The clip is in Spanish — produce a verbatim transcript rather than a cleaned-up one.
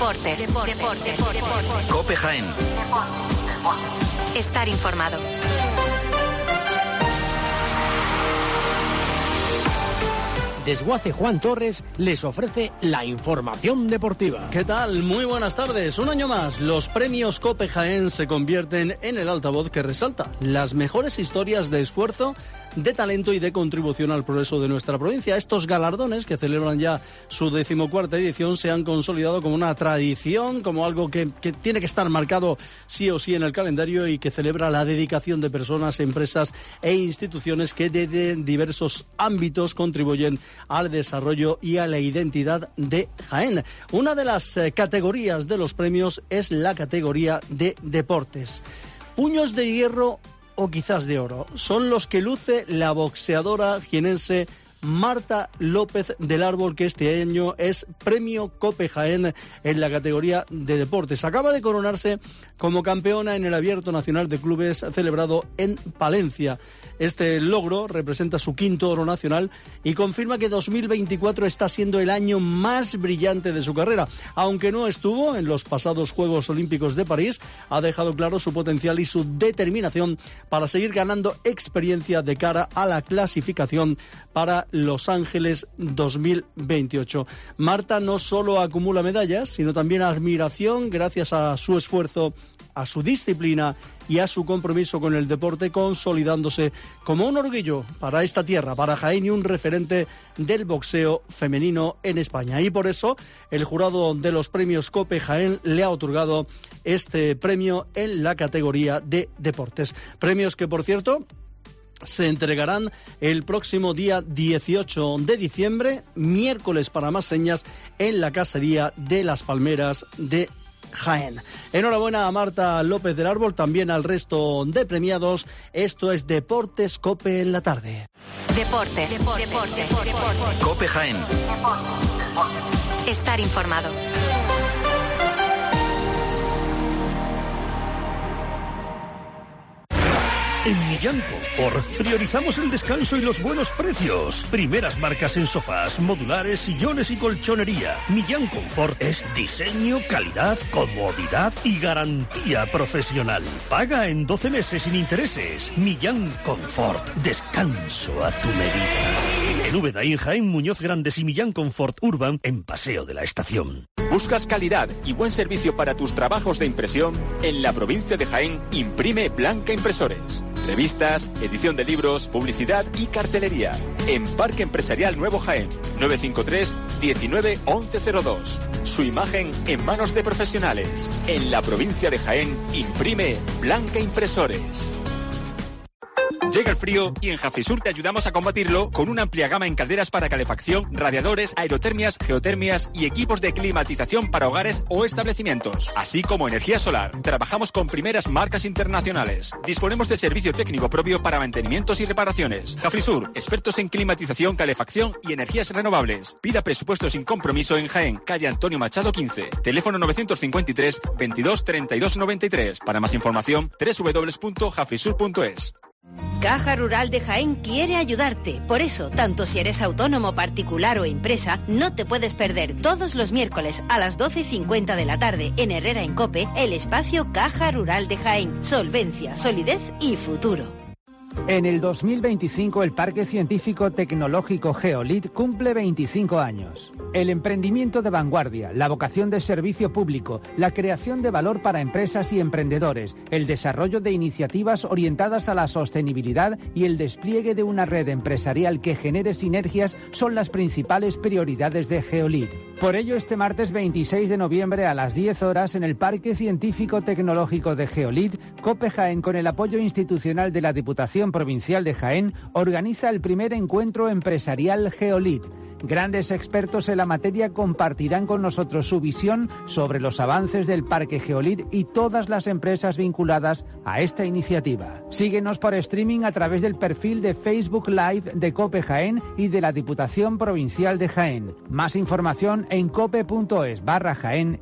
Deportes. Deportes. Deportes. Deportes. COPE Jaén. Estar informado. Desguace Juan Torres les ofrece la información deportiva. ¿Qué tal? Muy buenas tardes. Un año más, los premios COPE Jaén se convierten en el altavoz que resalta las mejores historias de esfuerzo, de talento y de contribución al progreso de nuestra provincia. Estos galardones, que celebran ya su decimocuarta edición, se han consolidado como una tradición, como algo que, que tiene que estar marcado sí o sí en el calendario y que celebra la dedicación de personas, empresas e instituciones que desde diversos ámbitos contribuyen al desarrollo y a la identidad de Jaén. Una de las eh, categorías de los premios es la categoría de deportes. Puños de hierro o quizás de oro son los que luce la boxeadora jienense Marta López del Árbol, que este año es premio COPE Jaén en la categoría de deportes. Acaba de coronarse como campeona en el Abierto Nacional de Clubes celebrado en Palencia. Este logro representa su quinto oro nacional y confirma que dos mil veinticuatro está siendo el año más brillante de su carrera. Aunque no estuvo en los pasados Juegos Olímpicos de París, ha dejado claro su potencial y su determinación para seguir ganando experiencia de cara a la clasificación para Los Ángeles dos mil veintiocho. Marta no solo acumula medallas, sino también admiración gracias a su esfuerzo, a su disciplina y a su compromiso con el deporte, consolidándose como un orgullo para esta tierra, para Jaén, y un referente del boxeo femenino en España. Y por eso el jurado de los premios COPE Jaén le ha otorgado este premio en la categoría de deportes. Premios que, por cierto, se entregarán el próximo día dieciocho de diciembre, miércoles para más señas, en la casería de Las Palmeras de Jaén. Enhorabuena a Marta López del Árbol, también al resto de premiados. Esto es Deportes COPE en la tarde. Deportes. Deportes. Deportes. Deportes. COPE Jaén. Estar informado. En Millán Confort priorizamos el descanso y los buenos precios. Primeras marcas en sofás, modulares, sillones y colchonería. Millán Confort es diseño, calidad, comodidad y garantía profesional. Paga en doce meses sin intereses. Millán Confort, descanso a tu medida. En Úbeda y en Jaén, Muñoz Grandes y Millán Confort Urban en Paseo de la Estación. ¿Buscas calidad y buen servicio para tus trabajos de impresión? En la provincia de Jaén, Imprime Blanca Impresores. Revistas, edición de libros, publicidad y cartelería. En Parque Empresarial Nuevo Jaén, nueve cinco tres, diecinueve, once cero dos. Su imagen en manos de profesionales. En la provincia de Jaén, Imprime Blanca Impresores. Llega el frío y en Jafisur te ayudamos a combatirlo con una amplia gama en calderas para calefacción, radiadores, aerotermias, geotermias y equipos de climatización para hogares o establecimientos, así como energía solar. Trabajamos con primeras marcas internacionales. Disponemos de servicio técnico propio para mantenimientos y reparaciones. Jafisur, expertos en climatización, calefacción y energías renovables. Pida presupuesto sin compromiso en Jaén, calle Antonio Machado quince. Teléfono novecientos cincuenta y tres, veintidós, treinta y dos noventa y tres. Para más información, doble u doble u doble u punto jafisur punto es. Caja Rural de Jaén quiere ayudarte. Por eso, tanto si eres autónomo, particular o empresa, no te puedes perder todos los miércoles a las doce y cincuenta de la tarde en Herrera en COPE el espacio Caja Rural de Jaén. Solvencia, solidez y futuro. En el dos mil veinticinco el Parque Científico Tecnológico Geolit cumple veinticinco años. El emprendimiento de vanguardia, la vocación de servicio público, la creación de valor para empresas y emprendedores, el desarrollo de iniciativas orientadas a la sostenibilidad y el despliegue de una red empresarial que genere sinergias son las principales prioridades de Geolit. Por ello, este martes veintiséis de noviembre a las diez horas en el Parque Científico Tecnológico de Geolit, COPE Jaén, con el apoyo institucional de la Diputación Provincial de Jaén, organiza el primer encuentro empresarial Geolit. Grandes expertos en la materia compartirán con nosotros su visión sobre los avances del Parque Geolit y todas las empresas vinculadas a esta iniciativa. Síguenos por streaming a través del perfil de Facebook Live de COPE Jaén y de la Diputación Provincial de Jaén. Más información en cope punto es barra Jaén